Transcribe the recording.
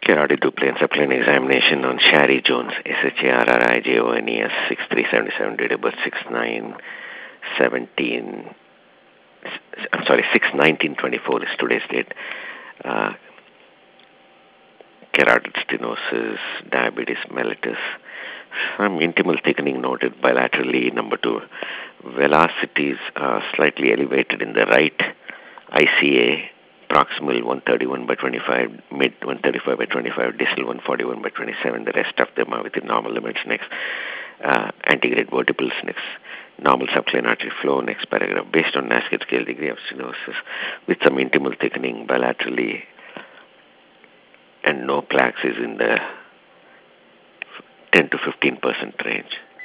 Carotid Duplane Supplement Examination on Shari Jones, SHARRIJONES, 6377, date of birth 6/9/17. I'm sorry, 6/19/24 is today's date. Carotid stenosis, diabetes mellitus, some intimal thickening noted bilaterally. Number 2, velocities are slightly elevated in the right ICA, proximal 131/25, mid 135/25, distal 141/27. The rest of them are within normal limits. Next, antegrade vertibles. Next, normal subclavian artery flow. Next paragraph, based on Nasket scale degree of stenosis with some intimal thickening bilaterally and no plaques is in the 10 to 15% range.